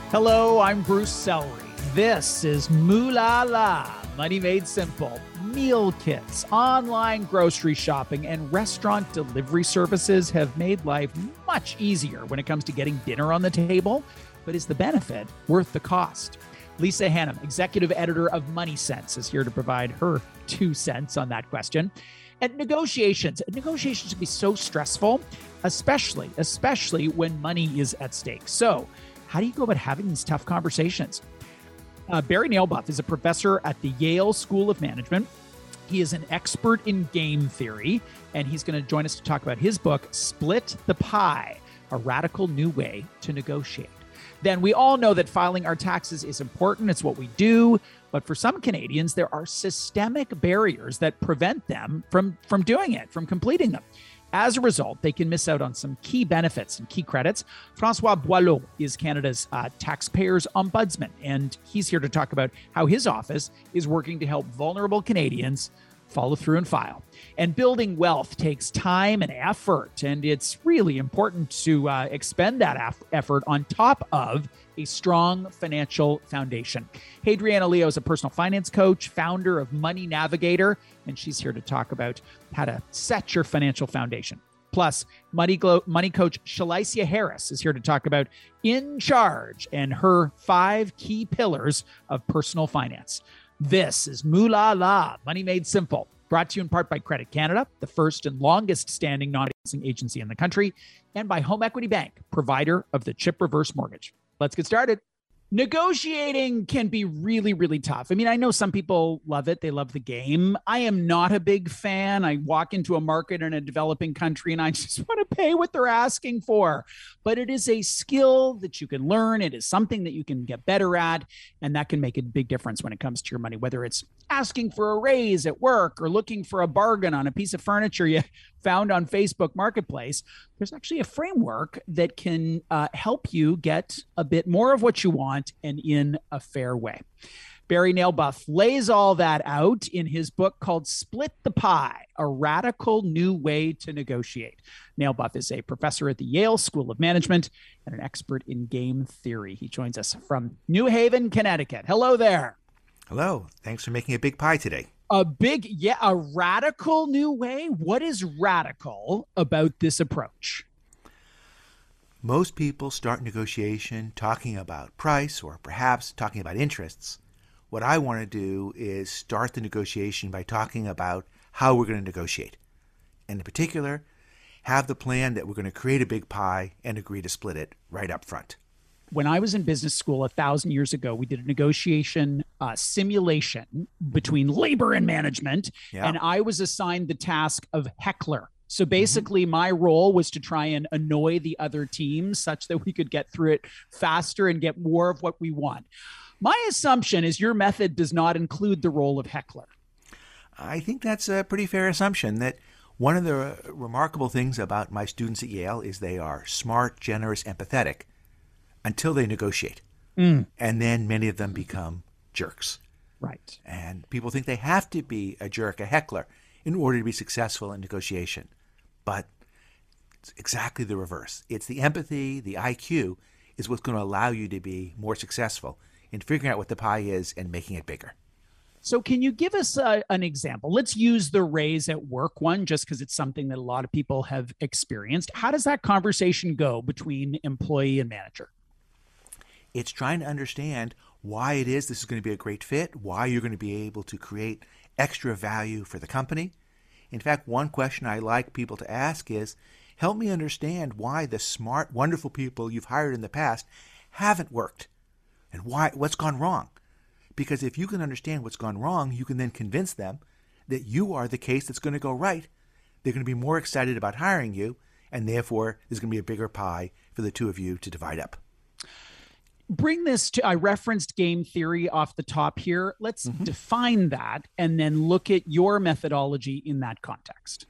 Hello, I'm Bruce Sellery. This is Moolah La, Money Made Simple. Meal kits, online grocery shopping, and restaurant delivery services have made life much easier when it comes to getting dinner on the table. But is the benefit worth the cost? Lisa Hannum, executive editor of Money Sense, is here to provide her 2 cents on that question. And negotiations can be so stressful, especially when money is at stake. So how do you go about having these tough conversations? Barry Nailbuff is a professor at the Yale School of Management. He is an expert in game theory, and he's going to join us to talk about his book, Split the Pie, A Radical New Way to Negotiate. Then we all know that filing our taxes is important. It's what we do. But for some Canadians, there are systemic barriers that prevent them from doing it, from completing them. As a result, they can miss out on some key benefits and key credits. Francois Boileau is Canada's taxpayers ombudsman, and he's here to talk about how his office is working to help vulnerable Canadians follow through and file. And building wealth takes time and effort, and it's really important to expend that effort on top of a strong financial foundation. Hadriana Leo is a personal finance coach, founder of Money Navigator, and she's here to talk about how to set your financial foundation. Plus, money coach Shalicia Harris is here to talk about In Charge and her 5 key pillars of personal finance. This is Moolah La, Money Made Simple, brought to you in part by Credit Canada, the first and longest standing non-financing agency in the country, and by Home Equity Bank, provider of the Chip Reverse Mortgage. Let's get started. Negotiating can be really, really tough. I mean, I know some people love it. They love the game. I am not a big fan. I walk into a market in a developing country and I just want to pay what they're asking for. But it is a skill that you can learn. It is something that you can get better at. And that can make a big difference when it comes to your money, whether it's asking for a raise at work or looking for a bargain on a piece of furniture you found on Facebook Marketplace. There's actually a framework that can help you get a bit more of what you want and in a fair way. Barry Nailbuff lays all that out in his book called Split the Pie, A Radical New Way to Negotiate. Nailbuff is a professor at the Yale School of Management and an expert in game theory. He joins us from New Haven, Connecticut. Hello there. Hello. Thanks for making a big pie today. A radical new way? What is radical about this approach? Most people start negotiation talking about price or perhaps talking about interests. What I want to do is start the negotiation by talking about how we're going to negotiate. And in particular, have the plan that we're going to create a big pie and agree to split it right up front. When I was in business school 1,000 years ago, we did a negotiation simulation between labor and management, and I was assigned the task of heckler. So basically, my role was to try and annoy the other team such that we could get through it faster and get more of what we want. My assumption is your method does not include the role of heckler. I think that's a pretty fair assumption. That one of the remarkable things about my students at Yale is they are smart, generous, empathetic, until they negotiate. And then many of them become jerks. Right. And people think they have to be a jerk, a heckler, in order to be successful in negotiation. But it's exactly the reverse. It's the empathy, the IQ, is what's going to allow you to be more successful in figuring out what the pie is and making it bigger. So can you give us an example? Let's use the raise at work one, just because it's something that a lot of people have experienced. How does that conversation go between employee and manager? It's trying to understand why it is this is going to be a great fit, why you're going to be able to create extra value for the company. In fact, one question I like people to ask is, help me understand why the smart, wonderful people you've hired in the past haven't worked and what's gone wrong. Because if you can understand what's gone wrong, you can then convince them that you are the case that's going to go right. They're going to be more excited about hiring you, and therefore there's going to be a bigger pie for the two of you to divide up. Bring this to, I referenced game theory off the top here. Let's define that and then look at your methodology in that context.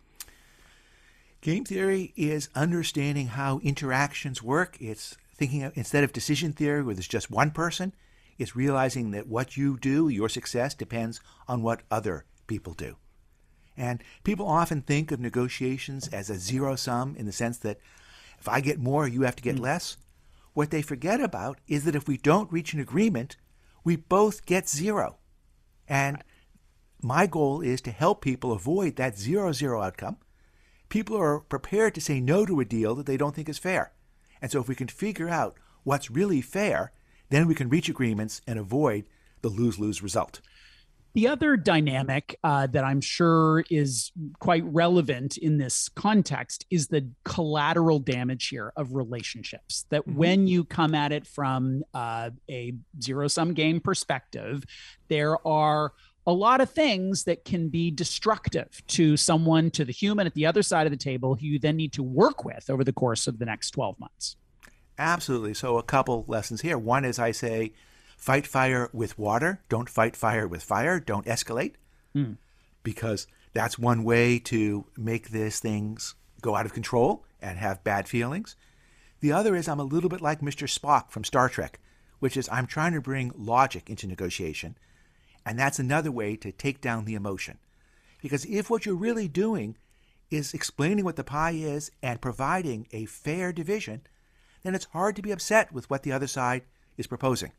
Game theory is understanding how interactions work. It's thinking of, instead of decision theory where there's just one person, it's realizing that what you do, your success, depends on what other people do. And people often think of negotiations as a zero sum in the sense that if I get more, you have to get less. what they forget about is that if we don't reach an agreement, we both get zero. And my goal is to help people avoid that 0-0 outcome. People are prepared to say no to a deal that they don't think is fair. And so if we can figure out what's really fair, then we can reach agreements and avoid the lose-lose result. The other dynamic that I'm sure is quite relevant in this context is the collateral damage here of relationships. That when you come at it from a zero-sum game perspective, there are a lot of things that can be destructive to someone, to the human at the other side of the table, who you then need to work with over the course of the next 12 months. Absolutely. So a couple lessons here. One is I say, fight fire with water. Don't fight fire with fire. Don't escalate. Because that's one way to make these things go out of control and have bad feelings. The other is I'm a little bit like Mr. Spock from Star Trek, which is I'm trying to bring logic into negotiation. And that's another way to take down the emotion. Because if what you're really doing is explaining what the pie is and providing a fair division, then it's hard to be upset with what the other side is proposing.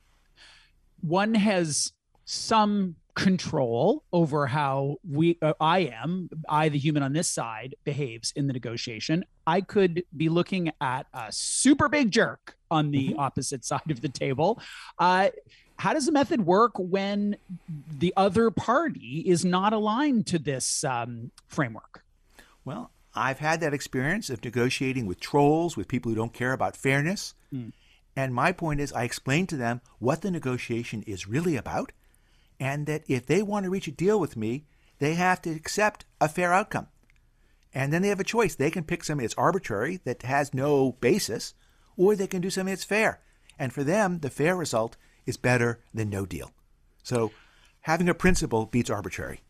One has some control over how I, the human on this side, behaves in the negotiation. I could be looking at a super big jerk on the opposite side of the table. How does the method work when the other party is not aligned to this framework? Well, I've had that experience of negotiating with trolls, with people who don't care about fairness. And my point is I explain to them what the negotiation is really about, and that if they want to reach a deal with me, they have to accept a fair outcome. And then they have a choice. They can pick something that's arbitrary, that has no basis, or they can do something that's fair. And for them, the fair result is better than no deal. So having a principle beats arbitrary.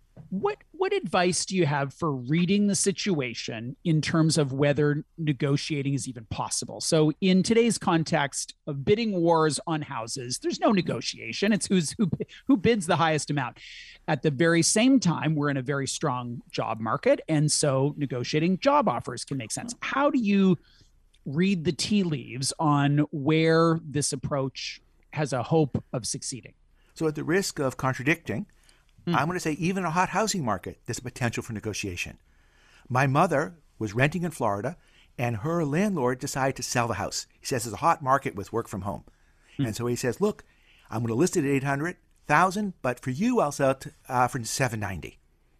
What advice do you have for reading the situation in terms of whether negotiating is even possible? So in today's context of bidding wars on houses, there's no negotiation. It's who bids the highest amount. At the very same time, we're in a very strong job market, and so negotiating job offers can make sense. How do you read the tea leaves on where this approach has a hope of succeeding? So at the risk of contradicting, I'm going to say even in a hot housing market, there's potential for negotiation. My mother was renting in Florida, and her landlord decided to sell the house. He says it's a hot market with work from home. And so he says, look, I'm going to list it at $800,000, but for you, I'll sell it for $790,000.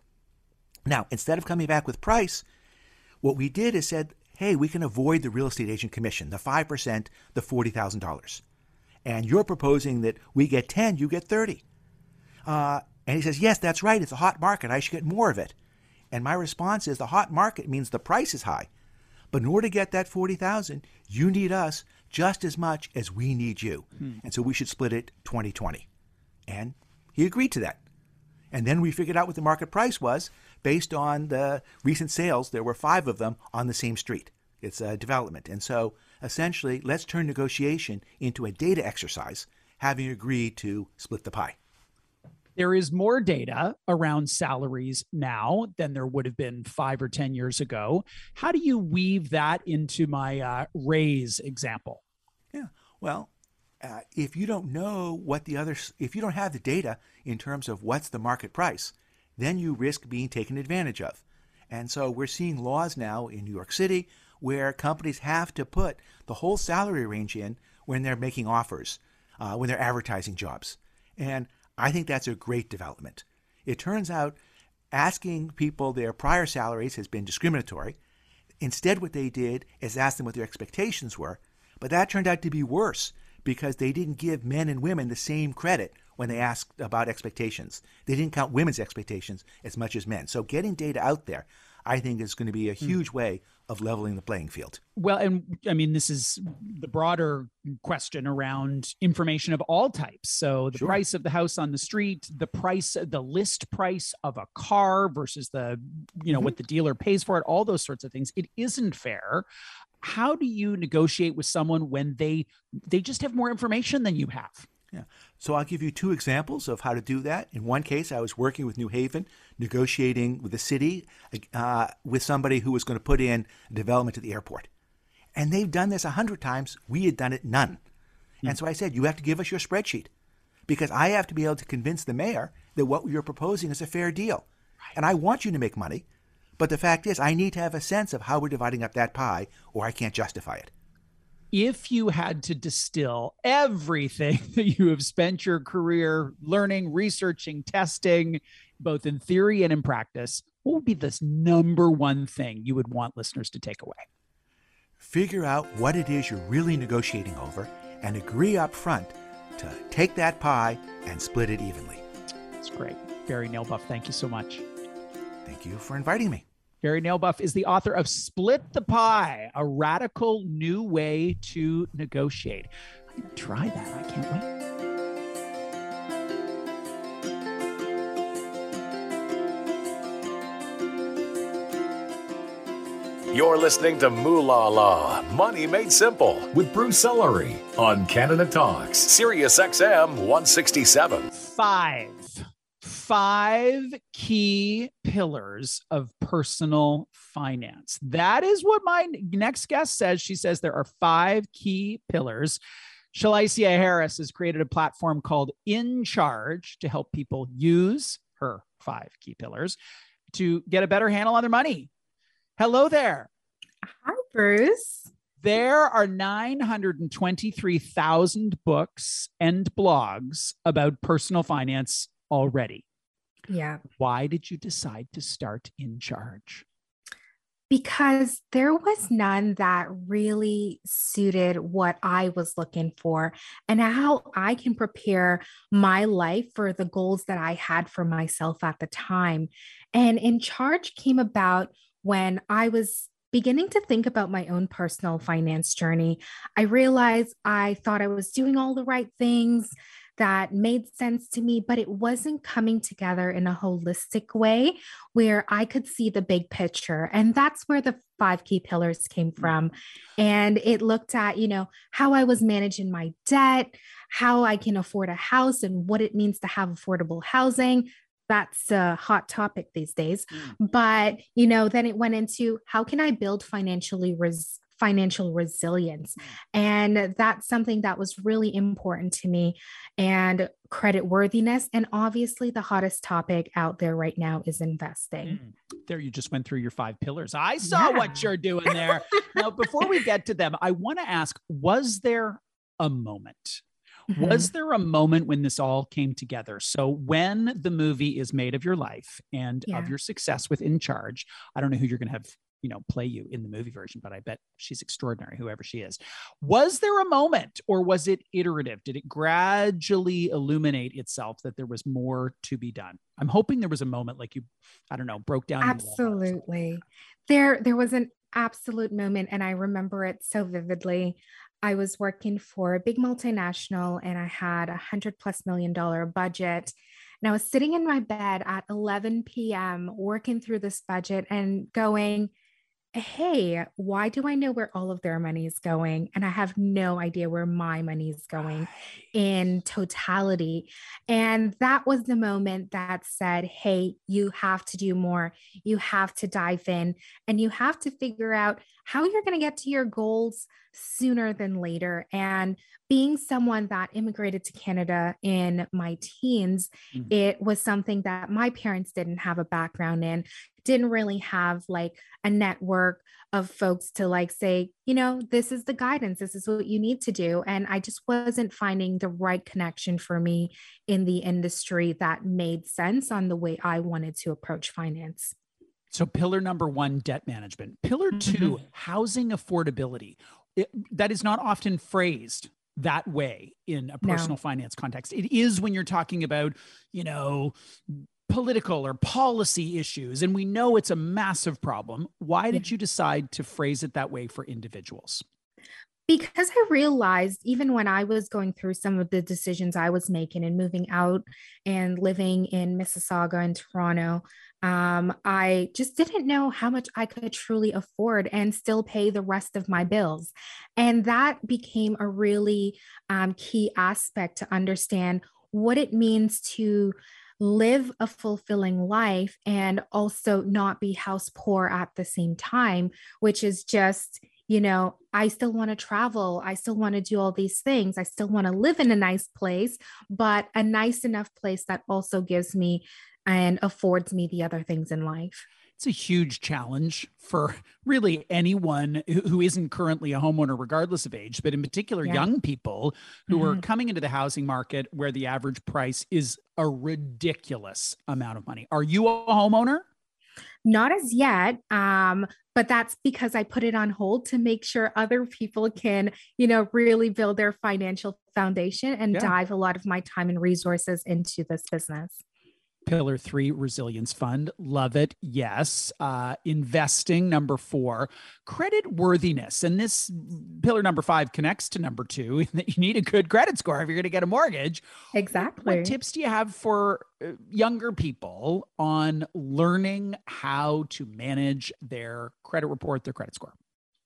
Now, instead of coming back with price, what we did is said, hey, we can avoid the real estate agent commission, the 5%, the $40,000. And you're proposing that we get 10, you get 30. And he says, yes, that's right. It's a hot market. I should get more of it. And my response is the hot market means the price is high. But in order to get that 40,000, you need us just as much as we need you. And so we should split it 20-20. And he agreed to that. And then we figured out what the market price was based on the recent sales. There were 5 of them on the same street. It's a development. And so essentially, let's turn negotiation into a data exercise, having agreed to split the pie. There is more data around salaries now than there would have been 5 or 10 years ago. How do you weave that into my raise example? Yeah, well, if you don't know what if you don't have the data in terms of what's the market price, then you risk being taken advantage of. And so we're seeing laws now in New York City where companies have to put the whole salary range in when they're making offers, when they're advertising jobs. And I think that's a great development. It turns out asking people their prior salaries has been discriminatory. Instead, what they did is ask them what their expectations were. But that turned out to be worse because they didn't give men and women the same credit when they asked about expectations. They didn't count women's expectations as much as men. So getting data out there, I think, is going to be a huge way of leveling the playing field. Well, and I mean, this is the broader question around information of all types. So the price of the house on the street, the list price of a car versus what the dealer pays for it, all those sorts of things. It isn't fair. How do you negotiate with someone when they just have more information than you have? Yeah. So I'll give you 2 examples of how to do that. In one case, I was working with New Haven, negotiating with the city with somebody who was going to put in development at the airport. And they've done this 100 times. We had done it none. And so I said, you have to give us your spreadsheet because I have to be able to convince the mayor that what you're proposing is a fair deal. And I want you to make money. But the fact is, I need to have a sense of how we're dividing up that pie or I can't justify it. If you had to distill everything that you have spent your career learning, researching, testing, both in theory and in practice, what would be this number one thing you would want listeners to take away? Figure out what it is you're really negotiating over and agree up front to take that pie and split it evenly. That's great. Barry Nailbuff, thank you so much. Thank you for inviting me. Barry Nailbuff is the author of Split the Pie, a radical new way to negotiate. I'm going to try that. I can't wait. You're listening to Moolah La, Money Made Simple, with Bruce Sellery on Canada Talks, Sirius XM 167. Five key pillars of personal finance. That is what my next guest says. She says there are 5 key pillars. Shalicia Harris has created a platform called In Charge to help people use her 5 key pillars to get a better handle on their money. Hello there. Hi, Bruce. There are 923,000 books and blogs about personal finance already. Yeah. Why did you decide to start In Charge? Because there was none that really suited what I was looking for and how I can prepare my life for the goals that I had for myself at the time. And In Charge came about when I was beginning to think about my own personal finance journey. I realized I thought I was doing all the right things that made sense to me, but it wasn't coming together in a holistic way where I could see the big picture. And that's where the 5 key pillars came from. And it looked at, how I was managing my debt, how I can afford a house and what it means to have affordable housing. That's a hot topic these days. But, then it went into how can I build financial resilience? And that's something that was really important to me, and credit worthiness. And obviously the hottest topic out there right now is investing. There, you just went through your 5 pillars. I saw what you're doing there. Now, before we get to them, I want to ask, was there a moment? Was there a moment when this all came together? So when the movie is made of your life and of your success with In Charge, I don't know who you're going to have, play you in the movie version, but I bet she's extraordinary, whoever she is. Was there a moment, or was it iterative? Did it gradually illuminate itself that there was more to be done? I'm hoping there was a moment like you, broke down. Absolutely. There was an absolute moment, and I remember it so vividly. I was working for a big multinational and I had $100+ million budget. And I was sitting in my bed at 11 p.m. working through this budget and going, hey, why do I know where all of their money is going? And I have no idea where my money is going in totality. And that was the moment that said, hey, you have to do more. You have to dive in and you have to figure out how you're going to get to your goals sooner than later. And being someone that immigrated to Canada in my teens, it was something that my parents didn't have a background in, didn't really have like a network of folks to say, this is the guidance, this is what you need to do. And I just wasn't finding the right connection for me in the industry that made sense on the way I wanted to approach finance. So pillar number 1, debt management. Pillar 2, housing affordability. That is not often phrased that way in a personal finance context. It is when you're talking about, political or policy issues, and we know it's a massive problem. Why did you decide to phrase it that way for individuals? Because I realized even when I was going through some of the decisions I was making and moving out and living in Mississauga and Toronto, I just didn't know how much I could truly afford and still pay the rest of my bills. And that became a really key aspect to understand what it means to live a fulfilling life and also not be house poor at the same time, which is just, I still want to travel. I still want to do all these things. I still want to live in a nice place, but a nice enough place that also gives me and affords me the other things in life. It's a huge challenge for really anyone who isn't currently a homeowner, regardless of age, but in particular, Yeah. young people who are Mhm. coming into the housing market where the average price is a ridiculous amount of money. Are you a homeowner? Not as yet, but that's because I put it on hold to make sure other people can, really build their financial foundation and Yeah. dive a lot of my time and resources into this business. Pillar 3, resilience fund. Love it. Yes. Investing, number 4, credit worthiness. And this pillar number 5 connects to number 2 in that you need a good credit score if you're going to get a mortgage. What Exactly. tips do you have for younger people on learning how to manage their credit report, their credit score?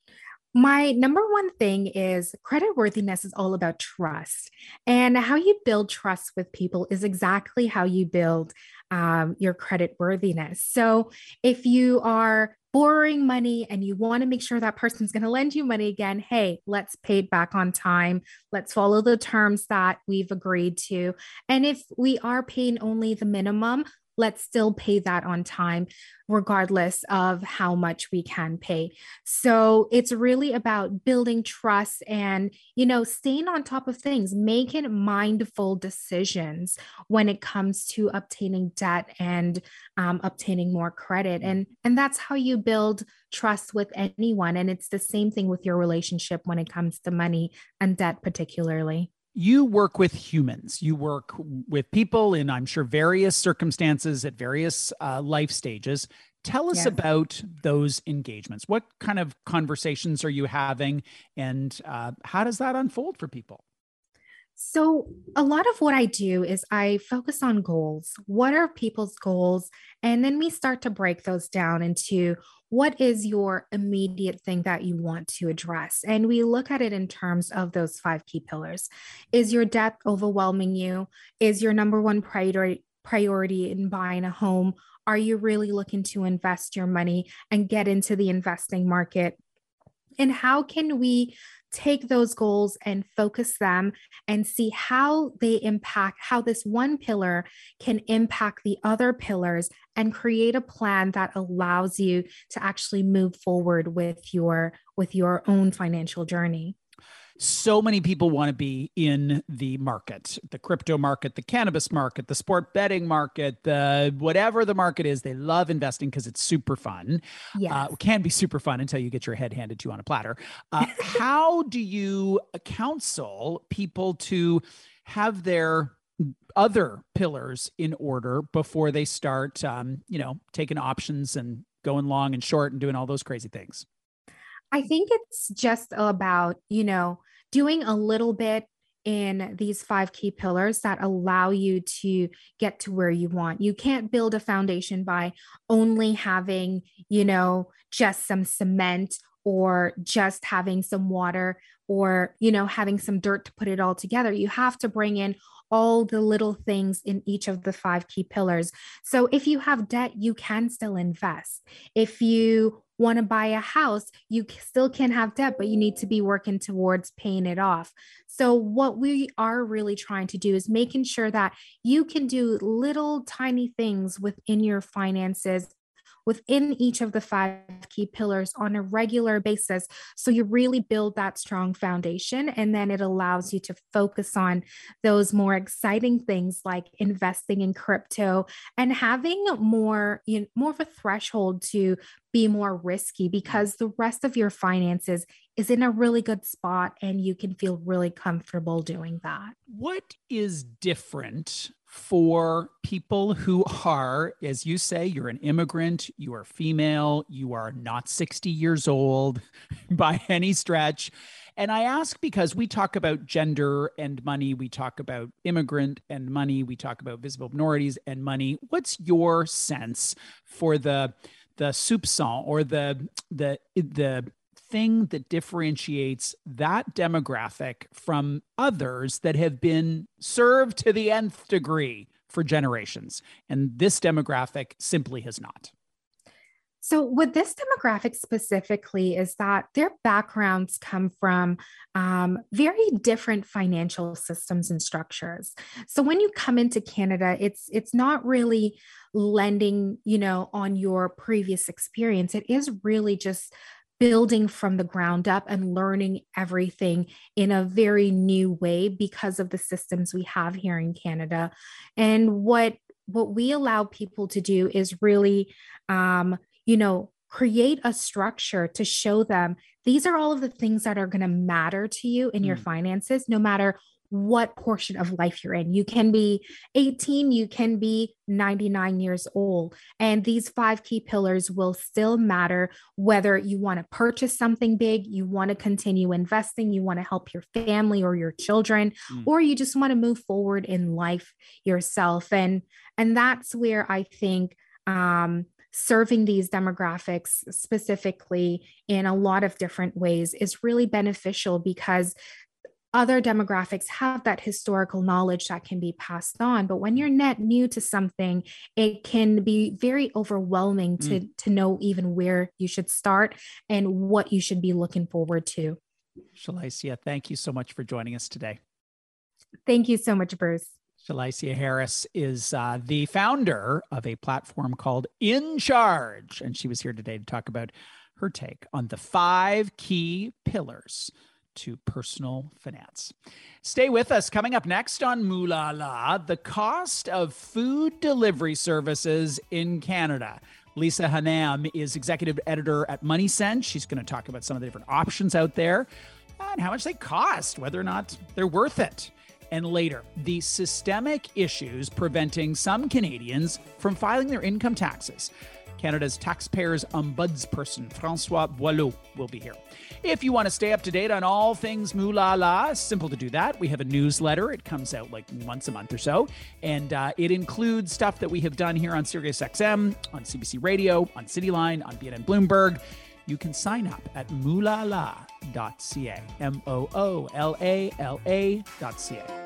My number one thing is credit worthiness is all about trust. And how you build trust with people is exactly how you build your credit worthiness. So if you are borrowing money and you want to make sure that person's going to lend you money again, hey, let's pay it back on time. Let's follow the terms that we've agreed to. And if we are paying only the minimum, let's still pay that on time, regardless of how much we can pay. So it's really about building trust and, staying on top of things, making mindful decisions when it comes to obtaining debt and obtaining more credit. And that's how you build trust with anyone. And it's the same thing with your relationship when it comes to money and debt, particularly. You work with humans. You work with people in, I'm sure, various circumstances at various life stages. Tell us Yes. about those engagements. What kind of conversations are you having, and how does that unfold for people? So, a lot of what I do is I focus on goals. What are people's goals? And then we start to break those down into what is your immediate thing that you want to address. And we look at it in terms of those 5 key pillars. Is your debt overwhelming you? Is your number one priority in buying a home? Are you really looking to invest your money and get into the investing market? And how can we take those goals and focus them and see how they impact, how this one pillar can impact the other pillars, and create a plan that allows you to actually move forward with your own financial journey? So many people want to be in the market, the crypto market, the cannabis market, the sport betting market, the whatever the market is. They love investing because it's super fun. Yes. It can be super fun until you get your head handed to you on a platter. How do you counsel people to have their other pillars in order before they start, taking options and going long and short and doing all those crazy things? I think it's just about, doing a little bit in these 5 key pillars that allow you to get to where you want. You can't build a foundation by only having, just some cement or just having some water or, having some dirt to put it all together. You have to bring in all the little things in each of the 5 key pillars. So if you have debt, you can still invest. If you want to buy a house, you still can have debt, but you need to be working towards paying it off. So, what we are really trying to do is making sure that you can do little tiny things within your finances, within each of the 5 key pillars on a regular basis. So you really build that strong foundation, and then it allows you to focus on those more exciting things like investing in crypto and having more of a threshold to be more risky, because the rest of your finances is in a really good spot and you can feel really comfortable doing that. What is different for people who are, as you say, you're an immigrant, you are female, you are not 60 years old by any stretch? And I ask because we talk about gender and money, we talk about immigrant and money, we talk about visible minorities and money. What's your sense for the soupçon, or the thing that differentiates that demographic from others that have been served to the nth degree for generations, and this demographic simply has not? So, with this demographic specifically, is that their backgrounds come from very different financial systems and structures. So, when you come into Canada, it's not really lending, on your previous experience. It is really just building from the ground up and learning everything in a very new way because of the systems we have here in Canada. And what we allow people to do is really create a structure to show them these are all of the things that are going to matter to you in your finances, no matter what portion of life you're in. You can be 18, you can be 99 years old. And these 5 key pillars will still matter whether you want to purchase something big, you want to continue investing, you want to help your family or your children, or you just want to move forward in life yourself. And that's where I think serving these demographics specifically in a lot of different ways is really beneficial, because other demographics have that historical knowledge that can be passed on. But when you're net new to something, it can be very overwhelming to know even where you should start and what you should be looking forward to. Shalicia, thank you so much for joining us today. Thank you so much, Bruce. Shalicia Harris is the founder of a platform called In Charge, and she was here today to talk about her take on the 5 key pillars to personal finance. Stay with us. Coming up next on Mooh La La, the cost of food delivery services in Canada. Lisa Hanam is executive editor at Money Sense. She's going to talk about some of the different options out there and how much they cost, whether or not they're worth it. And later, the systemic issues preventing some Canadians from filing their income taxes. Canada's taxpayers' ombudsperson, François Boileau, will be here. If you want to stay up to date on all things Mooh La La, simple to do that. We have a newsletter. It comes out like once a month or so. And it includes stuff that we have done here on SiriusXM, on CBC Radio, on Cityline, on BNN Bloomberg. You can sign up at moohlala.ca, MOOLALA.ca.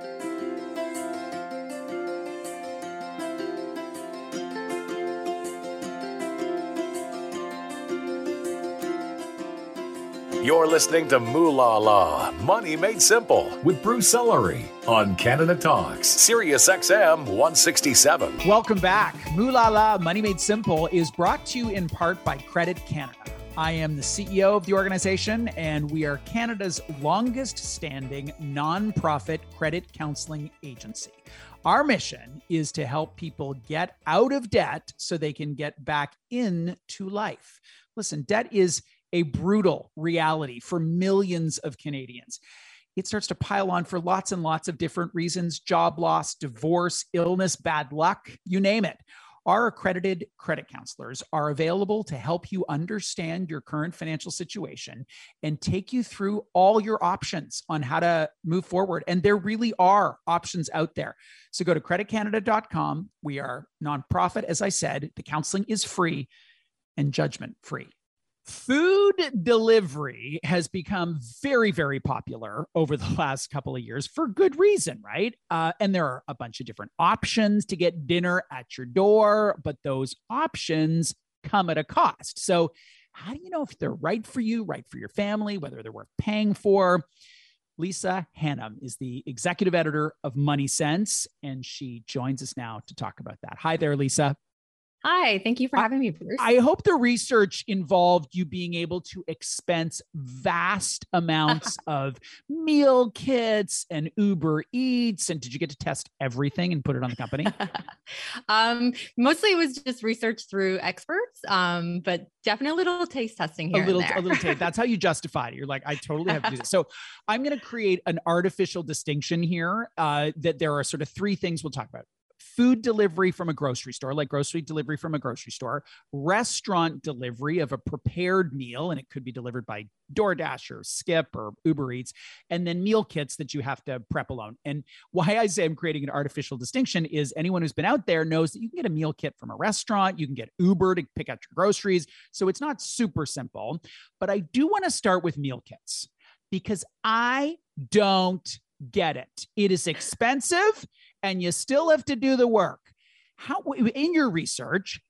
You're listening to Mooh La La, Money Made Simple, with Bruce Ellery on Canada Talks, SiriusXM 167. Welcome back. Mooh La La, Money Made Simple is brought to you in part by Credit Canada. I am the CEO of the organization, and we are Canada's longest standing nonprofit credit counseling agency. Our mission is to help people get out of debt so they can get back into life. Listen, debt is a brutal reality for millions of Canadians. It starts to pile on for lots and lots of different reasons: job loss, divorce, illness, bad luck, you name it. Our accredited credit counselors are available to help you understand your current financial situation and take you through all your options on how to move forward. And there really are options out there. So go to creditcanada.com. We are nonprofit, as I said. The counseling is free and judgment free. Food delivery has become very, very popular over the last couple of years for good reason, right? And there are a bunch of different options to get dinner at your door, but those options come at a cost. So how do you know if they're right for you, right for your family, whether they're worth paying for? Lisa Hanam is the executive editor of Money Sense, and she joins us now to talk about that. Hi there, Lisa. Hi, thank you for having me, Bruce. I hope the research involved you being able to expense vast amounts of meal kits and Uber Eats. And did you get to test everything and put it on the company? Mostly it was just research through experts, but definitely a little taste testing here. A little taste. That's how you justify it. You're like, I totally have to do this. So I'm going to create an artificial distinction here that there are sort of 3 things we'll talk about. Food delivery from a grocery store, like grocery delivery from a grocery store, restaurant delivery of a prepared meal, and it could be delivered by DoorDash or Skip or Uber Eats, and then meal kits that you have to prep alone. And why I say I'm creating an artificial distinction is anyone who's been out there knows that you can get a meal kit from a restaurant, you can get Uber to pick out your groceries. So it's not super simple, but I do want to start with meal kits because I don't get it. It is expensive and you still have to do the work. How, in your research,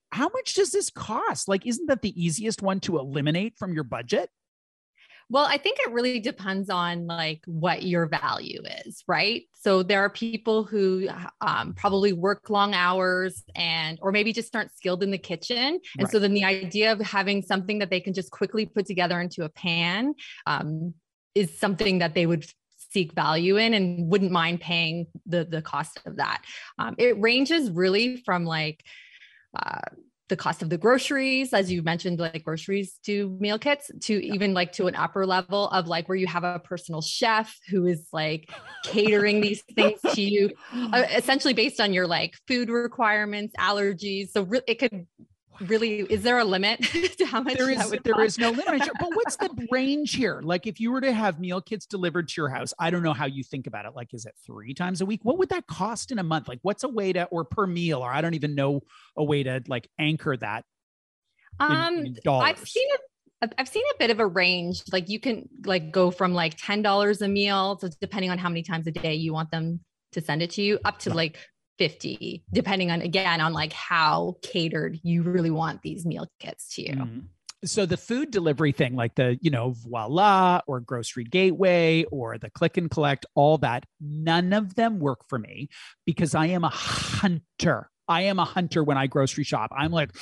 how much does this cost? Like, isn't that the easiest one to eliminate from your budget? Well, I think it really depends on like what your value is, right? So there are people who probably work long hours or maybe just aren't skilled in the kitchen. And so then the idea of having something that they can just quickly put together into a pan is something that they would seek value in and wouldn't mind paying the cost of that. It ranges really from like, the cost of the groceries, as you mentioned, like groceries to meal kits, to even like to an upper level of like where you have a personal chef who is like catering these things to you, essentially based on your like food requirements, allergies. So it could really, is there a limit to how much there is no limit? But what's the range here? Like if you were to have meal kits delivered to your house, I don't know how you think about it. Like, is it 3 times a week? What would that cost in a month? Like what's a way to, or per meal, or I don't even know a way to like anchor that in dollars. I've seen a bit of a range. Like you can like go from like $10 a meal, so depending on how many times a day you want them to send it to you, up to like 50, depending on, again, on like how catered you really want these meal kits to you. Mm-hmm. So the food delivery thing, like the, Voila or Grocery Gateway or the Click and Collect, all that, none of them work for me because I am a hunter. When I grocery shop. I'm like,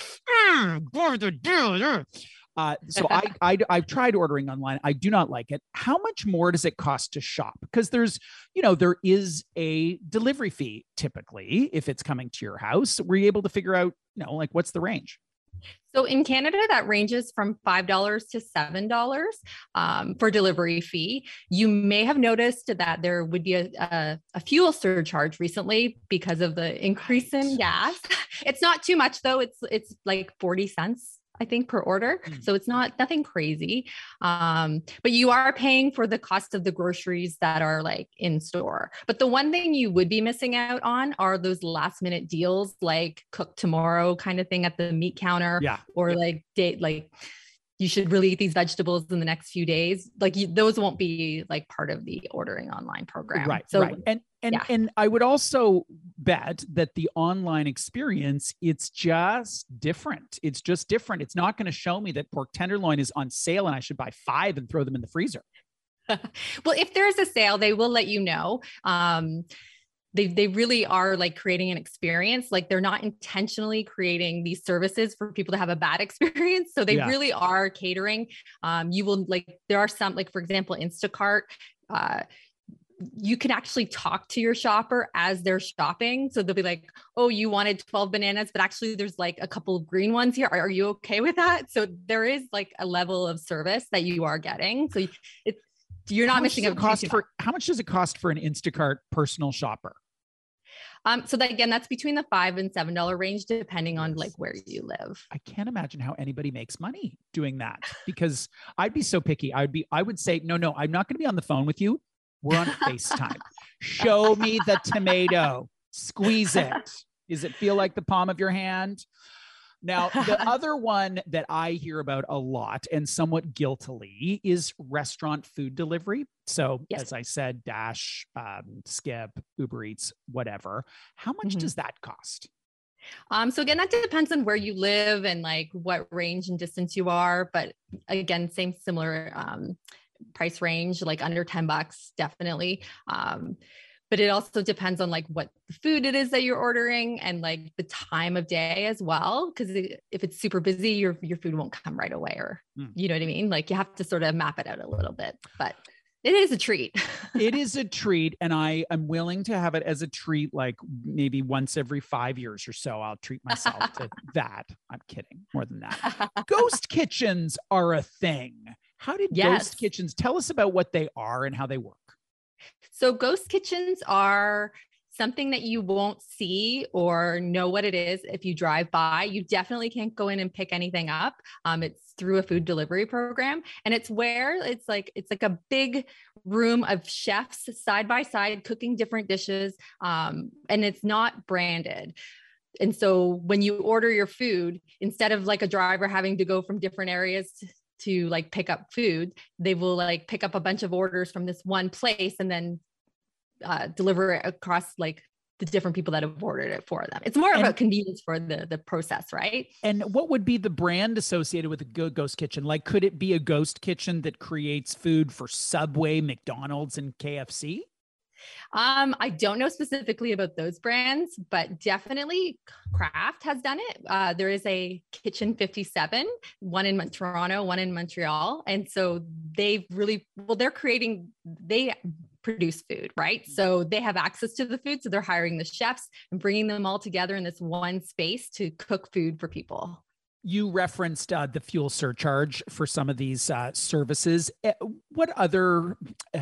so I've tried ordering online. I do not like it. How much more does it cost to shop? Because there is a delivery fee typically if it's coming to your house. Were you able to figure out, like what's the range? So in Canada, that ranges from $5 to $7 for delivery fee. You may have noticed that there would be a fuel surcharge recently because of the increase in gas. It's not too much though. It's like 40 cents. I think per order. So it's nothing crazy. But you are paying for the cost of the groceries that are like in store. But the one thing you would be missing out on are those last minute deals, like cook tomorrow kind of thing at the meat counter, or like you should really eat these vegetables in the next few days. Like those won't be like part of the ordering online program. Right. So, and I would also bet that the online experience, it's just different. It's not going to show me that pork tenderloin is on sale and I should buy 5 and throw them in the freezer. Well, if there's a sale, they will let you know. They really are like creating an experience. Like they're not intentionally creating these services for people to have a bad experience. So they really are catering. You will there are some, like for example, Instacart, you can actually talk to your shopper as they're shopping. So they'll be like, oh, you wanted 12 bananas, but actually there's like a couple of green ones here. Are you okay with that? So there is like a level of service that you are getting. So you're not missing out. How much does it cost for an Instacart personal shopper? So that, again, that's between the $5 and $7 range, depending on like where you live. I can't imagine how anybody makes money doing that because I'd be so picky. I would say, no, I'm not going to be on the phone with you. We're on FaceTime. Show me the tomato. Squeeze it. Does it feel like the palm of your hand? Now, the other one that I hear about a lot and somewhat guiltily is restaurant food delivery. So as I said, Dash, Skip, Uber Eats, whatever. How much does that cost? So again, that depends on where you live and like what range and distance you are. But again, similar price range, like under $10, definitely. But it also depends on like what food it is that you're ordering and like the time of day as well. Cause if it's super busy, your food won't come right away, or you know what I mean? Like you have to sort of map it out a little bit, but it is a treat. It is a treat. And I am willing to have it as a treat, like maybe once every 5 years or so, I'll treat myself to that. I'm kidding. More than that. Ghost kitchens are a thing. How did ghost kitchens, tell us about what they are and how they work? So ghost kitchens are something that you won't see or know what it is if you drive by. You definitely can't go in and pick anything up. It's through a food delivery program. And it's where it's like a big room of chefs side by side cooking different dishes. And it's not branded. And so when you order your food, instead of like a driver having to go from different areas to like pick up food, they will like pick up a bunch of orders from this one place and then deliver it across like the different people that have ordered it for them. It's more about convenience for the process, right? And what would be the brand associated with a ghost kitchen? Like, could it be a ghost kitchen that creates food for Subway, McDonald's, and KFC? I don't know specifically about those brands, but definitely Kraft has done it. There is a Kitchen 57, one in Toronto, one in Montreal. And so they're they produce food, right? So they have access to the food. So they're hiring the chefs and bringing them all together in this one space to cook food for people. You referenced the fuel surcharge for some of these services. What other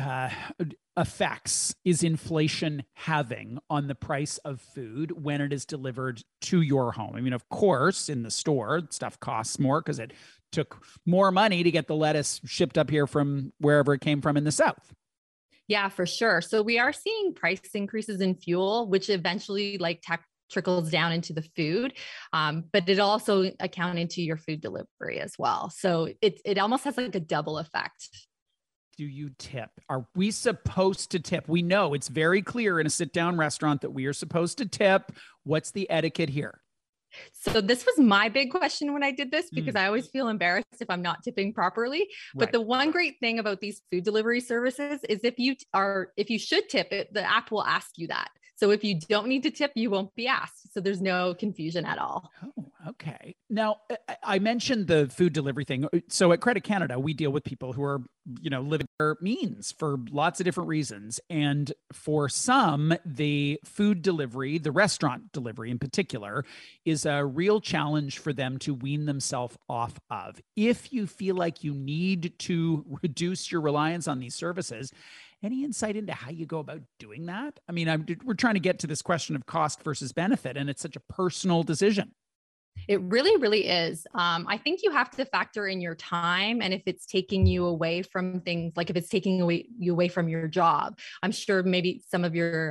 effects is inflation having on the price of food when it is delivered to your home? I mean, of course, in the store, stuff costs more because it took more money to get the lettuce shipped up here from wherever it came from in the South. Yeah, for sure. So we are seeing price increases in fuel, which eventually trickles down into the food, but it also account into your food delivery as well. So it almost has like a double effect. Do you tip? Are we supposed to tip? We know it's very clear in a sit-down restaurant that we are supposed to tip. What's the etiquette here? So this was my big question when I did this, because I always feel embarrassed if I'm not tipping properly. Right. But the one great thing about these food delivery services is if you should tip it, the app will ask you that. So if you don't need to tip, you won't be asked. So there's no confusion at all. Oh, okay. Now, I mentioned the food delivery thing. So at Credit Canada, we deal with people who are, living their means for lots of different reasons. And for some, the food delivery, the restaurant delivery in particular, is a real challenge for them to wean themselves off of. If you feel like you need to reduce your reliance on these services, any insight into how you go about doing that? I mean, we're trying to get to this question of cost versus benefit, and it's such a personal decision. It really, really is. I think you have to factor in your time, and if it's taking you away from things, like if it's taking you away from your job. I'm sure maybe some of your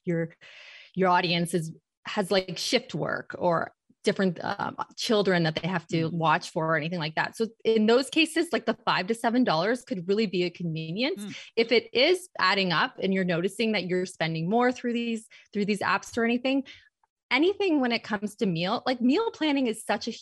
audience has like shift work or different children that they have to watch for or anything like that. So in those cases, like the $5 to $7 could really be a convenience. If it is adding up and you're noticing that you're spending more through these apps or anything when it comes to meal planning is such a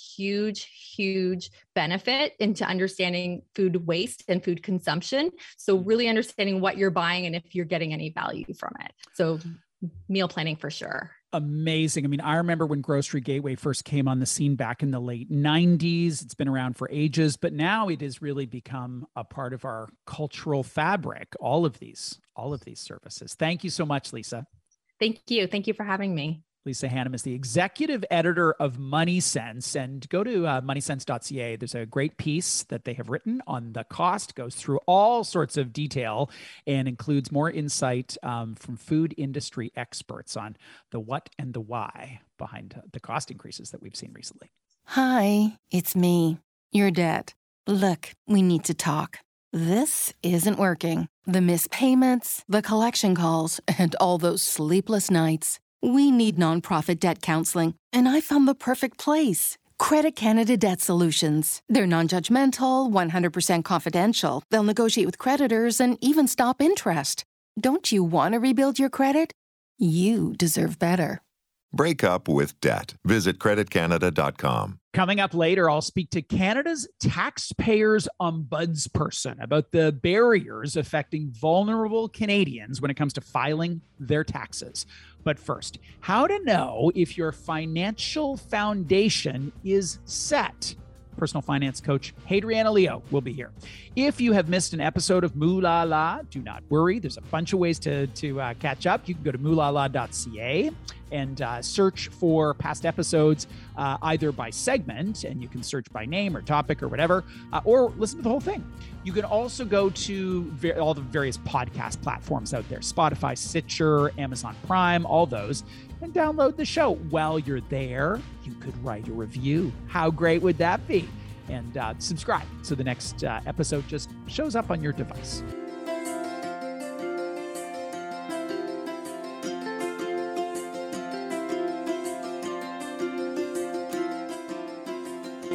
huge benefit into understanding food waste and food consumption. So really understanding what you're buying and if you're getting any value from it. So meal planning for sure. Amazing. I mean, I remember when Grocery Gateway first came on the scene back in the late 90s. It's been around for ages, but now it has really become a part of our cultural fabric, all of these services. Thank you so much, Lisa. Thank you. Thank you for having me. Lisa Hannum is the executive editor of MoneySense, and go to moneysense.ca. There's a great piece that they have written on the cost, goes through all sorts of detail and includes more insight from food industry experts on the what and the why behind the cost increases that we've seen recently. Hi, it's me, your dad. Look, we need to talk. This isn't working. The missed payments, the collection calls, and all those sleepless nights. We need nonprofit debt counseling, and I found the perfect place. Credit Canada Debt Solutions. They're non-judgmental, 100% confidential. They'll negotiate with creditors and even stop interest. Don't you want to rebuild your credit? You deserve better. Break up with debt. Visit creditcanada.com. Coming up later, I'll speak to Canada's taxpayers' ombudsperson about the barriers affecting vulnerable Canadians when it comes to filing their taxes. But first, how to know if your financial foundation is set. Personal finance coach Hadriana Leo will be here. If you have missed an episode of Moolah La, do not worry. There's a bunch of ways to catch up. You can go to moolahla.ca and search for past episodes either by segment, and you can search by name or topic or whatever, or listen to the whole thing. You can also go to all the various podcast platforms out there, Spotify, Stitcher, Amazon Prime, all those, and download the show. While you're there, you could write a review. How great would that be? And subscribe so the next episode just shows up on your device.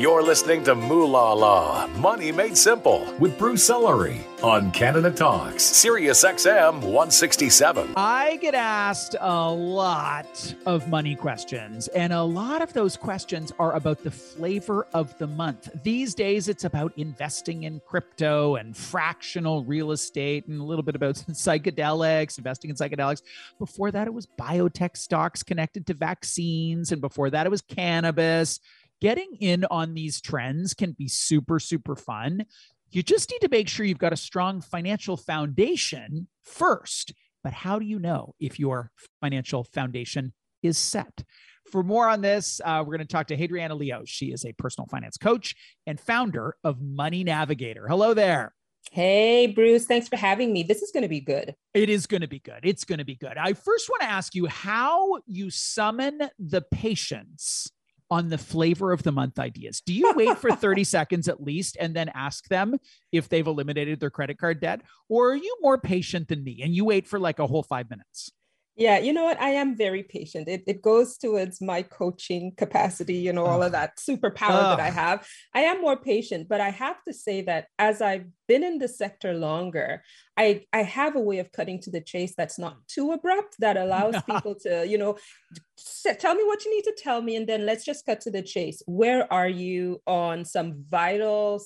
You're listening to Moolah La, Money Made Simple with Bruce Ellery on Canada Talks, Sirius XM 167. I get asked a lot of money questions, and a lot of those questions are about the flavor of the month. These days, it's about investing in crypto and fractional real estate and a little bit about psychedelics, investing in psychedelics. Before that, it was biotech stocks connected to vaccines, and before that, it was cannabis. Getting in on these trends can be super, super fun. You just need to make sure you've got a strong financial foundation first. But how do you know if your financial foundation is set? For more on this, we're going to talk to Hadriana Leo. She is a personal finance coach and founder of Money Navigator. Hello there. Hey, Bruce. Thanks for having me. This is going to be good. It is going to be good. It's going to be good. I first want to ask you how you summon the patience on the flavor of the month ideas. Do you wait for 30 seconds at least and then ask them if they've eliminated their credit card debt? Or are you more patient than me and you wait for like a whole 5 minutes? Yeah, you know what? I am very patient. It goes towards my coaching capacity, all of that superpower that I have. I am more patient, but I have to say that as I've been in the sector longer, I have a way of cutting to the chase that's not too abrupt, that allows people to, tell me what you need to tell me, and then let's just cut to the chase. Where are you on some vital,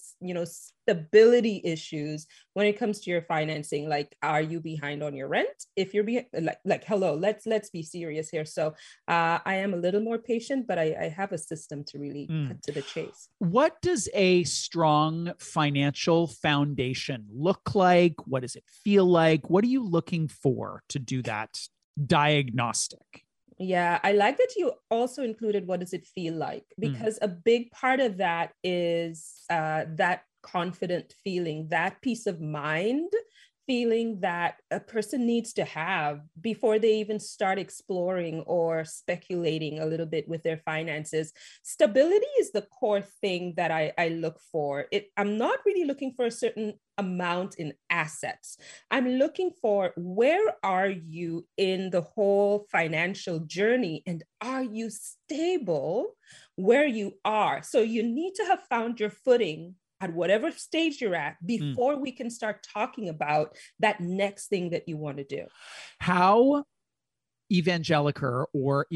stability issues when it comes to your financing? Like, are you behind on your rent? If you're hello, let's be serious here. So I am a little more patient, but I have a system to really cut to the chase. What does a strong financial foundation look like? What does it feel like? What are you looking for to do that diagnostic? Yeah, I like that you also included what does it feel like, because a big part of that is that confident feeling, that peace of mind feeling that a person needs to have before they even start exploring or speculating a little bit with their finances. Stability is the core thing that I look for. I'm not really looking for a certain amount in assets. I'm looking for, where are you in the whole financial journey, and are you stable where you are? So you need to have found your footing at whatever stage you're at before we can start talking about that next thing that you want to do. How evangelical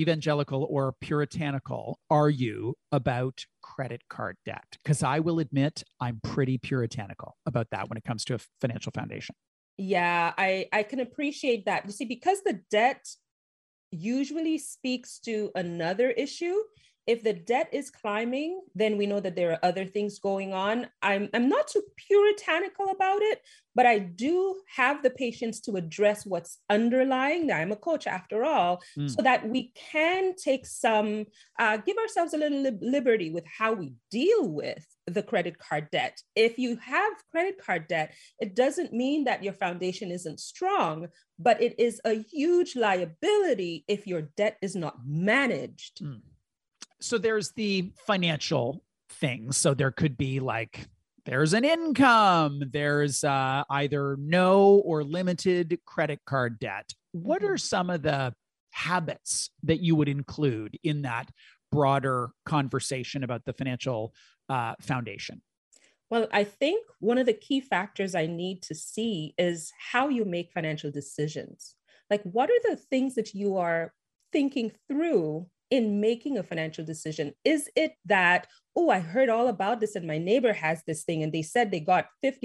or puritanical are you about credit card debt? Because I will admit I'm pretty puritanical about that when it comes to a financial foundation. Yeah, I can appreciate that. You see, because the debt usually speaks to another issue. If the debt is climbing, then we know that there are other things going on. I'm not too puritanical about it, but I do have the patience to address what's underlying. Now, I'm a coach after all, so that we can take some, give ourselves a little liberty with how we deal with the credit card debt. If you have credit card debt, it doesn't mean that your foundation isn't strong, but it is a huge liability if your debt is not managed. So there's the financial things. So there could be like, there's an income, there's either no or limited credit card debt. What are some of the habits that you would include in that broader conversation about the financial foundation? Well, I think one of the key factors I need to see is how you make financial decisions. Like, what are the things that you are thinking through in making a financial decision? Is it that, I heard all about this and my neighbor has this thing and they said they got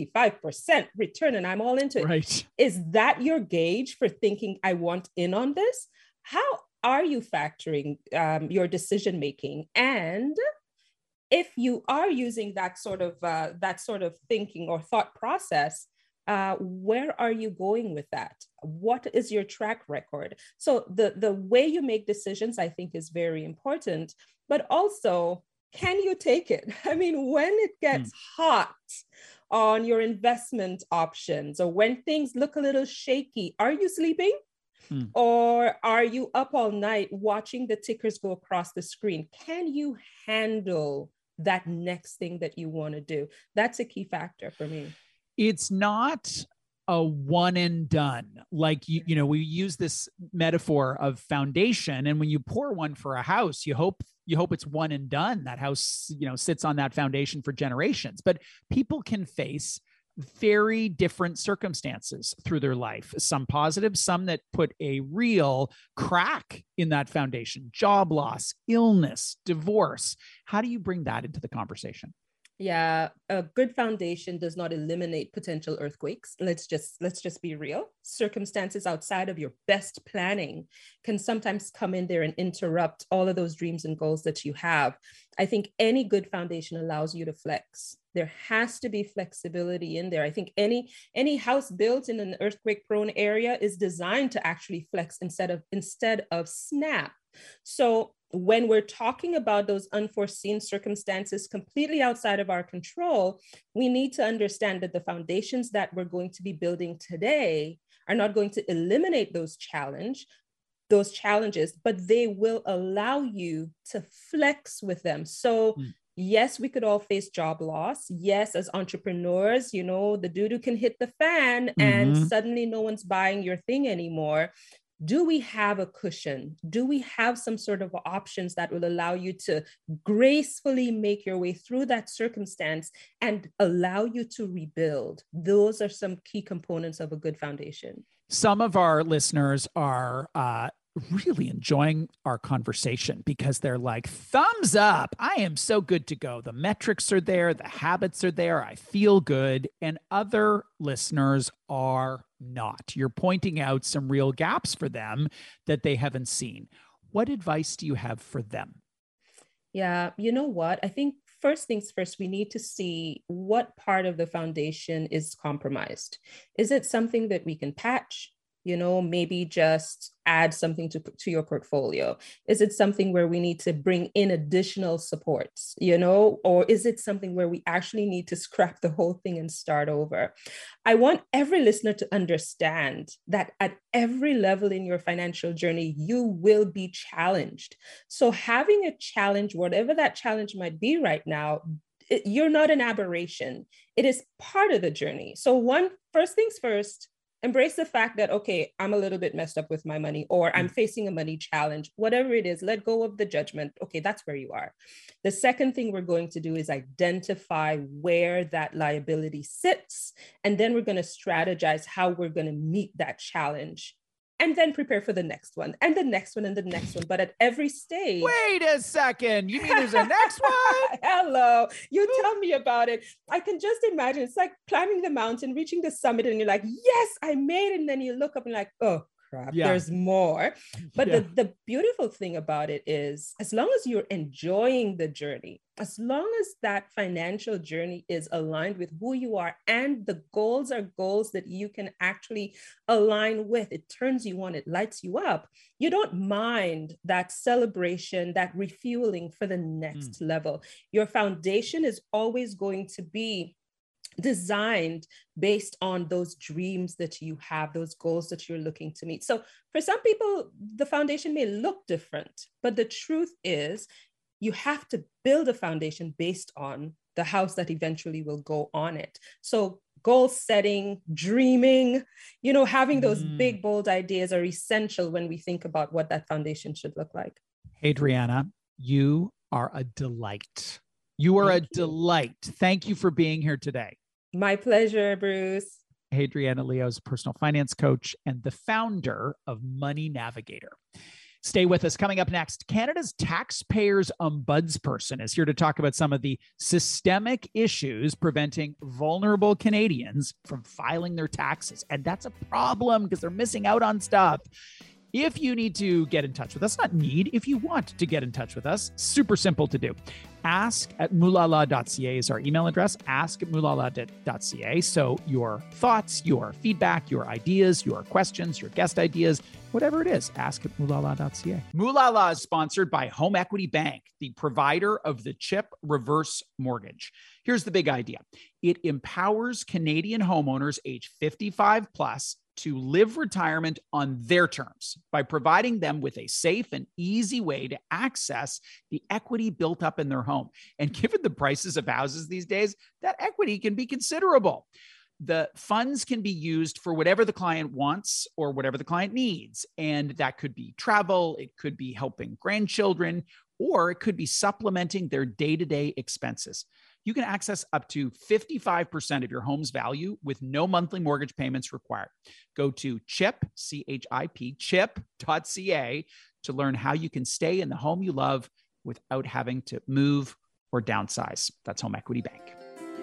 55% return and I'm all into it. Right. Is that your gauge for thinking, I want in on this? How are you factoring your decision making? And if you are using that sort of thinking or thought process, where are you going with that? What is your track record? So the way you make decisions, I think, is very important, but also, can you take it? I mean, when it gets hot on your investment options, or when things look a little shaky, are you sleeping? Or are you up all night watching the tickers go across the screen? Can you handle that next thing that you want to do? That's a key factor for me. It's not a one and done. Like, we use this metaphor of foundation. And when you pour one for a house, you hope it's one and done. That house, sits on that foundation for generations. But people can face very different circumstances through their life, some positive, some that put a real crack in that foundation: job loss, illness, divorce. How do you bring that into the conversation? Yeah, a good foundation does not eliminate potential earthquakes. Let's just be real. Circumstances outside of your best planning can sometimes come in there and interrupt all of those dreams and goals that you have. I think any good foundation allows you to flex. There has to be flexibility in there. I think any house built in an earthquake prone area is designed to actually flex instead of snap. So when we're talking about those unforeseen circumstances completely outside of our control, we need to understand that the foundations that we're going to be building today are not going to eliminate those challenges, but they will allow you to flex with them. So yes, we could all face job loss. Yes, as entrepreneurs, the doo-doo can hit the fan and suddenly no one's buying your thing anymore. Do we have a cushion? Do we have some sort of options that will allow you to gracefully make your way through that circumstance and allow you to rebuild? Those are some key components of a good foundation. Some of our listeners are really enjoying our conversation because they're like, thumbs up. I am so good to go. The metrics are there. The habits are there. I feel good. And other listeners are not. You're pointing out some real gaps for them that they haven't seen. What advice do you have for them? Yeah, you know what? I think first things first, we need to see what part of the foundation is compromised. Is it something that we can patch? Maybe just add something to your portfolio. Is it something where we need to bring in additional supports, or is it something where we actually need to scrap the whole thing and start over? I want every listener to understand that at every level in your financial journey, you will be challenged. So having a challenge, whatever that challenge might be right now, you're not an aberration. It is part of the journey. So first things first, embrace the fact that, okay, I'm a little bit messed up with my money, or I'm facing a money challenge, whatever it is, let go of the judgment. Okay, that's where you are. The second thing we're going to do is identify where that liability sits. And then we're going to strategize how we're going to meet that challenge. And then prepare for the next one and the next one and the next one. But at every stage. Wait a second. You mean there's a next one? Hello. You tell me about it. I can just imagine. It's like climbing the mountain, reaching the summit, and you're like, yes, I made it. And then you look up and like, oh, crap, there's more. But the beautiful thing about it is, as long as you're enjoying the journey, as long as that financial journey is aligned with who you are and the goals are goals that you can actually align with, it turns you on, it lights you up. You don't mind that celebration, that refueling for the next level. Your foundation is always going to be designed based on those dreams that you have, those goals that you're looking to meet. So for some people, the foundation may look different, but the truth is you have to build a foundation based on the house that eventually will go on it. So goal setting, dreaming, having those big, bold ideas are essential when we think about what that foundation should look like. Adriana, you are a delight. You are a delight. Thank you for being here today. My pleasure, Bruce. Adriana Leo is a personal finance coach and the founder of Money Navigator. Stay with us. Coming up next, Canada's taxpayers' ombudsperson is here to talk about some of the systemic issues preventing vulnerable Canadians from filing their taxes. And that's a problem because they're missing out on stuff. If you need to get in touch with us, not need, if you want to get in touch with us, super simple to do. ask@moolala.ca is our email address, ask@moolala.ca. So your thoughts, your feedback, your ideas, your questions, your guest ideas, whatever it is, ask@moolala.ca. Moolala is sponsored by Home Equity Bank, the provider of the CHIP reverse mortgage. Here's the big idea. It empowers Canadian homeowners age 55 plus to live retirement on their terms by providing them with a safe and easy way to access the equity built up in their home. And given the prices of houses these days, that equity can be considerable. the funds can be used for whatever the client wants or whatever the client needs. And that could be travel, it could be helping grandchildren, or it could be supplementing their day-to-day expenses. You can access up to 55% of your home's value with no monthly mortgage payments required. Go to CHIP, C-H-I-P, chip.ca to learn how you can stay in the home you love without having to move or downsize. That's Home Equity Bank.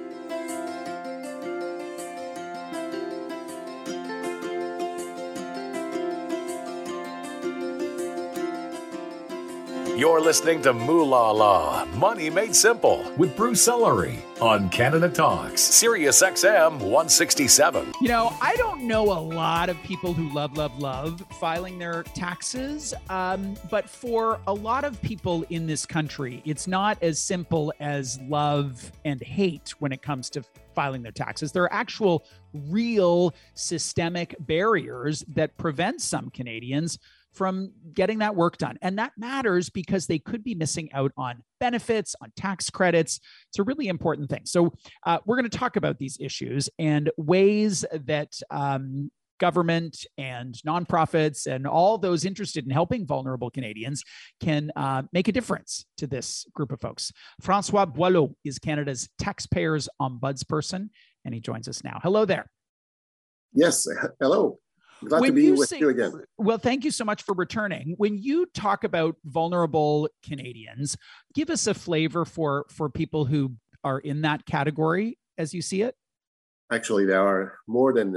You're listening to Moolah La, Money Made Simple with Bruce Ellery on Canada Talks, Sirius XM 167. You know, I don't know a lot of people who love filing their taxes, but for a lot of people in this country, it's not as simple as love and hate when it comes to filing their taxes. There are actual real systemic barriers that prevent some Canadians from getting that work done. And that matters because they could be missing out on benefits, on tax credits. It's a really important thing. So we're going to talk about these issues and ways that government and nonprofits and all those interested in helping vulnerable Canadians can make a difference to this group of folks. Francois Boileau is Canada's taxpayers ombudsperson, and he joins us now. Hello there. Yes, hello. Glad to be with you again. Well, thank you so much for returning. When you talk about vulnerable Canadians, give us a flavor for people who are in that category as you see it. Actually, there are more than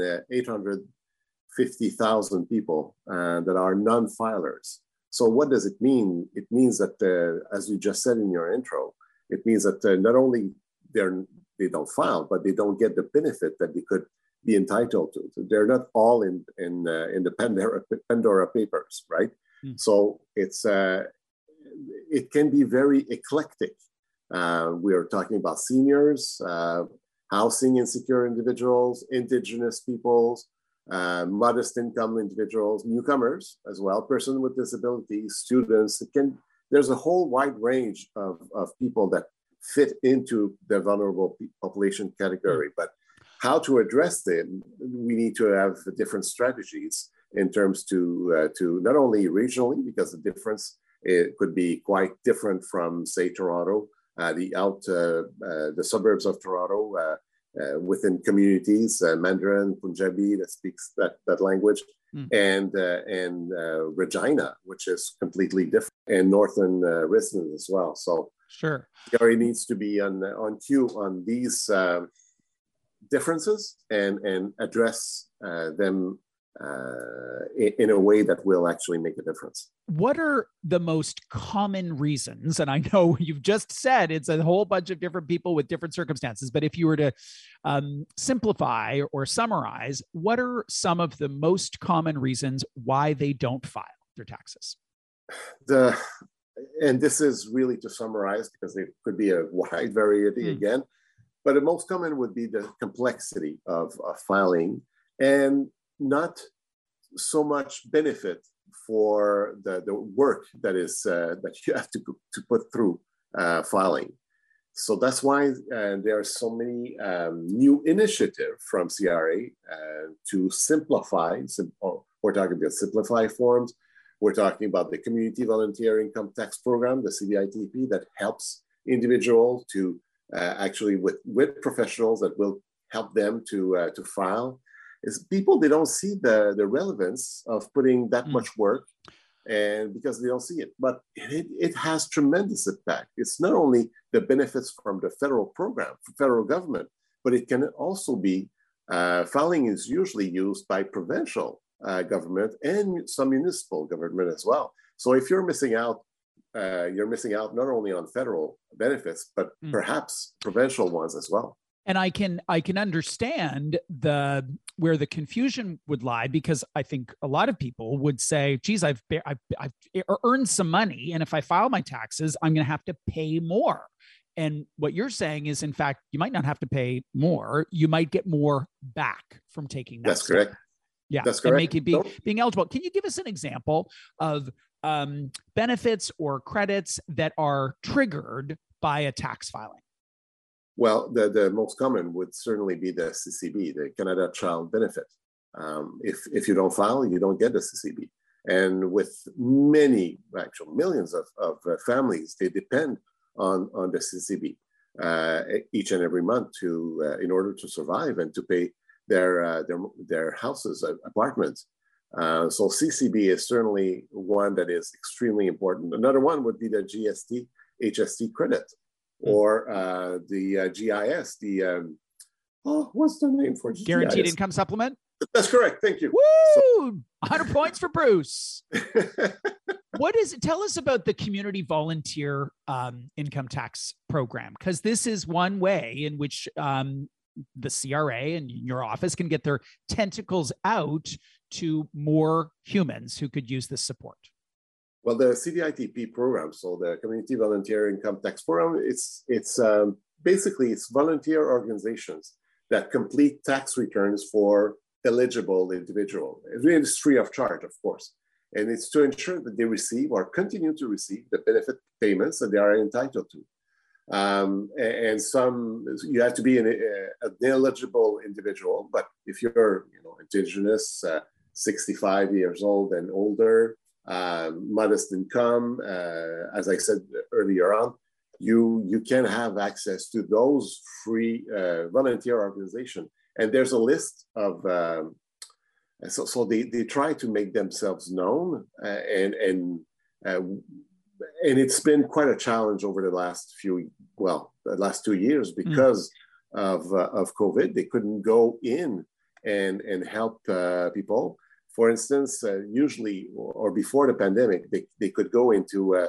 850,000 people that are non-filers. So what does it mean? It means that, as you just said in your intro, it means that not only they don't file, but they don't get the benefit that they could be entitled to. So they're not all in the Pandora Papers, right? So it can be very eclectic. We are talking about seniors, housing insecure individuals, Indigenous peoples, modest income individuals, newcomers as well, persons with disabilities, students. There's a whole wide range of people that fit into the vulnerable population category, but how to address them, we need to have different strategies in terms to not only regionally, because the difference it could be quite different from, say, Toronto, the suburbs of Toronto, within communities, Mandarin, Punjabi that speaks that language, and Regina, which is completely different, and Northern residents as well. So sure, CRA needs to be on cue on these differences and address them in a way that will actually make a difference. What are the most common reasons? And I know you've just said it's a whole bunch of different people with different circumstances, but if you were to simplify or summarize, what are some of the most common reasons why they don't file their taxes? And this is really to summarize because there could be a wide variety again. But the most common would be the complexity of filing and not so much benefit for the work that is that you have to put through filing. So that's why there are so many new initiatives from CRA to simplify. We're talking about simplify forms. We're talking about the Community Volunteer Income Tax Program, the CVITP, that helps individuals to actually with professionals that will help them to file. Is people, they don't see the relevance of putting that much work, and because they don't see it, but it has tremendous impact. It's not only the benefits from the federal program, federal government, but it can also be filing is usually used by provincial government and some municipal government as well. So if you're missing out not only on federal benefits, but perhaps provincial ones as well. And I can understand where the confusion would lie, because I think a lot of people would say, geez, I've earned some money, and if I file my taxes, I'm going to have to pay more. And what you're saying is, in fact, you might not have to pay more. You might get more back from taking that. That's correct. Yeah, that's correct. And make it being eligible. Can you give us an example of benefits or credits that are triggered by a tax filing? Well, the most common would certainly be the CCB, the Canada Child Benefit. If you don't file, you don't get the CCB. And with many, actually millions of families, they depend on the CCB each and every month in order to survive and to pay their houses, apartments. So CCB is certainly one that is extremely important. Another one would be the GST, HST credit, or the GIS, what's the name for Guaranteed GIS? Income Supplement? That's correct. Thank you. Woo! 100 points for Bruce. Tell us about the community volunteer income tax program, because this is one way in which the CRA and your office can get their tentacles out to more humans who could use this support. Well, the CVITP program, so the Community Volunteer Income Tax Program, it's basically it's volunteer organizations that complete tax returns for eligible individual. It is free of charge, of course. And it's to ensure that they receive or continue to receive the benefit payments that they are entitled to. And some, you have to be an eligible individual, but if you're Indigenous, 65 years old and older, modest income, as I said earlier on, you can have access to those free volunteer organizations. And there's a list of, so they try to make themselves known, and it's been quite a challenge over the last the last 2 years because of COVID. They couldn't go in and help people. For instance, usually or before the pandemic, they could go into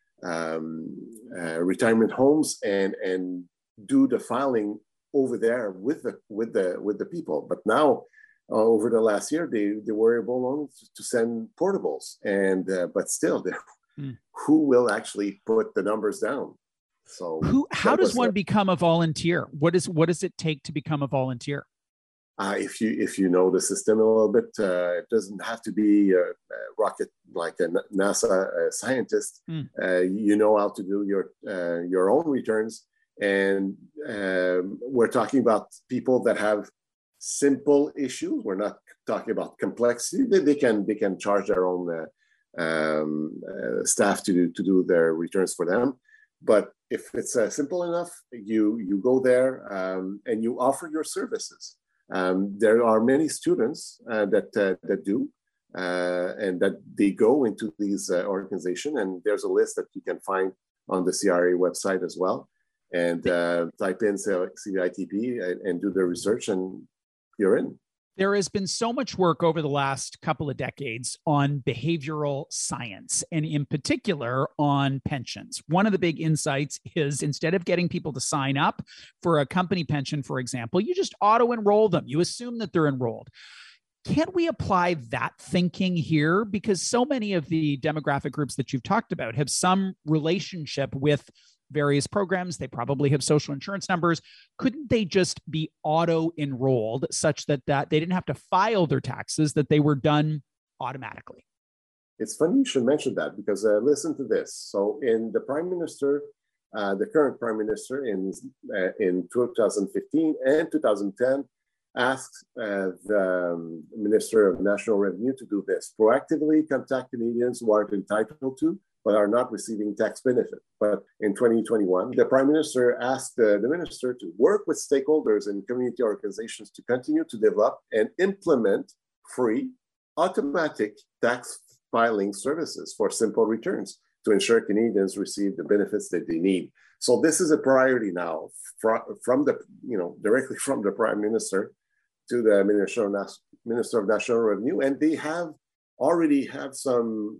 retirement homes and do the filing over there with the people. But now, over the last year, they were able only to send portables, and but still, who will actually put the numbers down? So, how does one become a volunteer? What does it take to become a volunteer? If you know the system a little bit, it doesn't have to be a rocket like a NASA scientist. You know how to do your own returns, and we're talking about people that have simple issues. We're not talking about complexity. They can charge their own staff to do their returns for them. But if it's simple enough, you go there and you offer your services. There are many students that do, and that they go into these organizations, and there's a list that you can find on the CRA website as well. And type in CVITP and do the research, and you're in. There has been so much work over the last couple of decades on behavioral science, and in particular on pensions. One of the big insights is instead of getting people to sign up for a company pension, for example, you just auto-enroll them. You assume that they're enrolled. Can't we apply that thinking here? Because so many of the demographic groups that you've talked about have some relationship with various programs. They probably have social insurance numbers. Couldn't they just be auto-enrolled such that they didn't have to file their taxes, that they were done automatically? It's funny you should mention that, because listen to this. So in the Prime Minister, the current Prime Minister in 2015 and 2010 asked the Minister of National Revenue to do this: proactively contact Canadians who are entitled to but are not receiving tax benefit. But in 2021, the Prime Minister asked the Minister to work with stakeholders and community organizations to continue to develop and implement free, automatic tax filing services for simple returns to ensure Canadians receive the benefits that they need. So this is a priority now from the, directly from the Prime Minister to the Minister of National Revenue, and they already have some.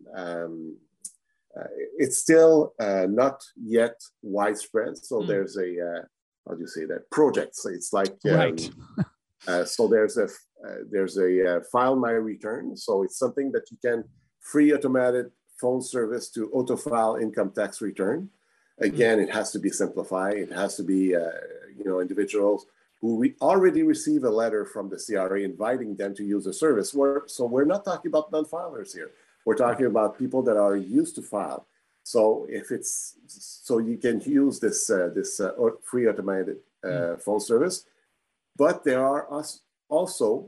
It's still not yet widespread. So there's how do you say that, projects. It's like right. So there's a file my return. So it's something that you can free automated phone service to auto file income tax return. Again, it has to be simplified. It has to be individuals who already receive a letter from the CRA inviting them to use the service. So we're not talking about non-filers here. We're talking about people that are used to file. So you can use this free automated phone service. But there are also,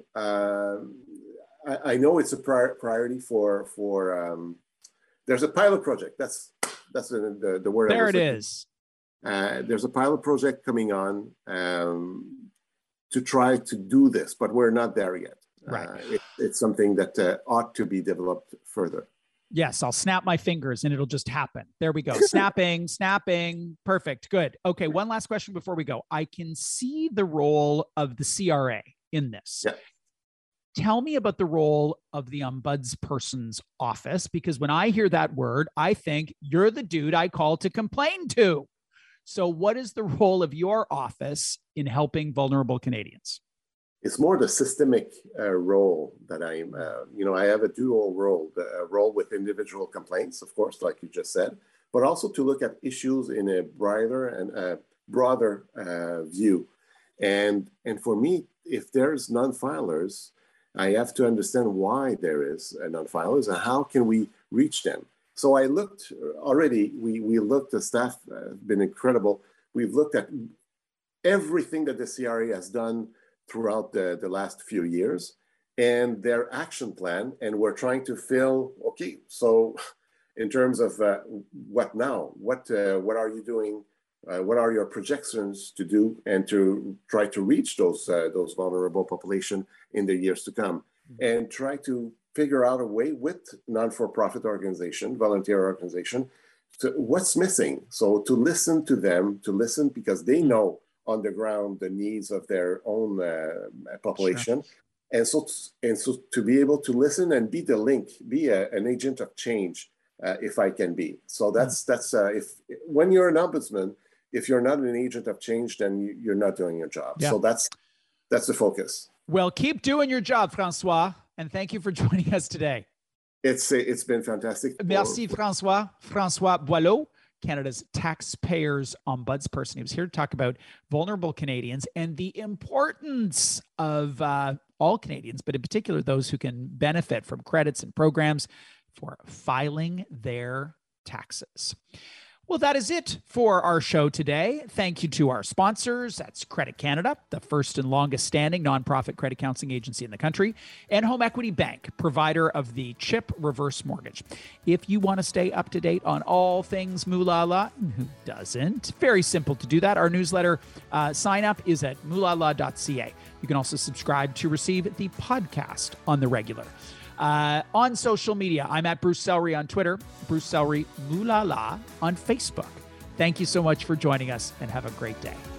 I know it's a priority for there's a pilot project. That's the word. There it is. There's a pilot project coming on to try to do this, but we're not there yet. Right. It's something that ought to be developed further. Yes, I'll snap my fingers and it'll just happen. There we go. Snapping. Perfect. Good. Okay, one last question before we go. I can see the role of the CRA in this. Yeah. Tell me about the role of the ombudsperson's office, because when I hear that word, I think you're the dude I call to complain to. So what is the role of your office in helping vulnerable Canadians? It's more the systemic role that I'm, I have a dual role, the role with individual complaints, of course, like you just said, but also to look at issues in a broader view. And for me, if there's non-filers, I have to understand why there is non-filers and how can we reach them. So I looked already, we looked, the staff has been incredible. We've looked at everything that the CRA has done throughout the last few years and their action plan. And we're trying to fill, okay, so in terms of what now? What are you doing? What are your projections to do and to try to reach those vulnerable population in the years to come, and try to figure out a way with non-for-profit organization, volunteer organization, to what's missing. So to listen to them, because they know on the ground the needs of their own population. Sure. And so to be able to listen and be the link, be an agent of change, if I can be. So that's if when you're an ombudsman, if you're not an agent of change, then you're not doing your job. Yeah. So that's the focus. Well, keep doing your job, Francois, and thank you for joining us today. It's been fantastic. Merci, Francois. Francois Boileau, Canada's taxpayers ombudsperson. He was here to talk about vulnerable Canadians and the importance of all Canadians, but in particular those who can benefit from credits and programs for filing their taxes. Well, that is it for our show today. Thank you to our sponsors. That's Credit Canada, the first and longest standing nonprofit credit counseling agency in the country, and Home Equity Bank, provider of the CHIP reverse mortgage. If you want to stay up to date on all things Moulala, who doesn't? Very simple to do that. Our newsletter sign up is at moulala.ca. You can also subscribe to receive the podcast on the regular. On social media, I'm at Bruce Sellery on Twitter, Bruce Sellery Moulala on Facebook. Thank you so much for joining us and have a great day.